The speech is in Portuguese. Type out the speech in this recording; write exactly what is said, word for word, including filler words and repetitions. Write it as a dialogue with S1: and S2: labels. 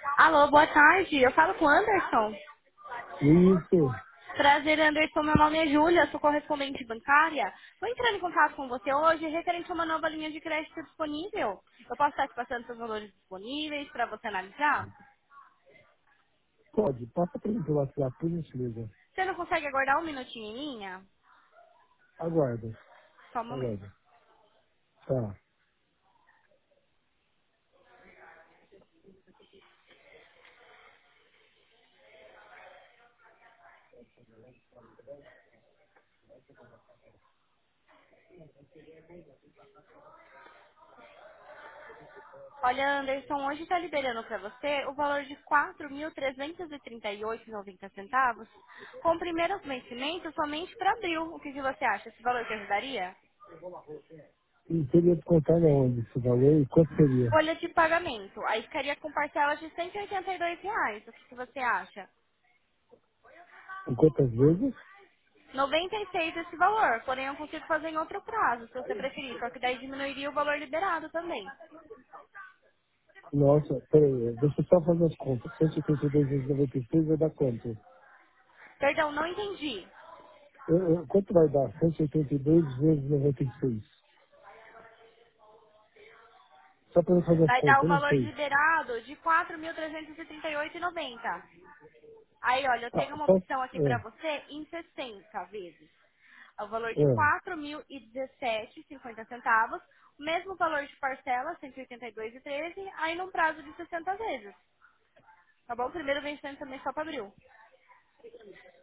S1: Alô, boa tarde. Eu falo com o Anderson.
S2: Isso.
S1: Prazer, Anderson. Meu nome é Júlia, sou correspondente bancária. Vou entrar em contato com você hoje referente a uma nova linha de crédito disponível. Eu posso estar te passando seus valores disponíveis para você analisar?
S2: Pode. Passa para mim pelo WhatsApp, por gentileza.
S1: Você não consegue aguardar um minutinho em linha?
S2: Aguarda.
S1: Só um momento.
S2: Aguarda. Tá.
S1: Olha, Anderson, hoje está liberando para você o valor de quatro mil trezentos e trinta e oito e noventa centavos, com primeiros vencimentos somente para abril. O que, que você acha? Esse valor te ajudaria?
S2: E teria que contar na onde esse valor e quanto seria?
S1: Folha de pagamento. Aí ficaria com parcelas de cento e oitenta e dois reais. O que, que você acha?
S2: Em quantas vezes?
S1: noventa e seis esse valor, porém eu consigo fazer em outro prazo, se você preferir, só que daí diminuiria o valor liberado também.
S2: Nossa, peraí, deixa eu só fazer as contas. cento e oitenta e dois vezes noventa e seis vai dar quanto?
S1: Perdão, não entendi.
S2: Eu- eu- quanto vai dar? cento e oitenta e dois vezes noventa e seis. Só para eu fazer as
S1: Vai dar
S2: contas,
S1: o
S2: eu não
S1: valor
S2: sei.
S1: liberado de quatro mil trezentos e trinta e oito e noventa. Aí, olha, eu
S2: Ah,
S1: tenho uma
S2: só,
S1: opção aqui pra
S2: é,
S1: você em sessenta vezes. O valor de
S2: é.
S1: quatro mil e dezessete e cinquenta centavos, o mesmo valor de parcela, cento e oitenta e dois e treze, aí num prazo de sessenta vezes. Tá bom? O primeiro vencimento também só para abril.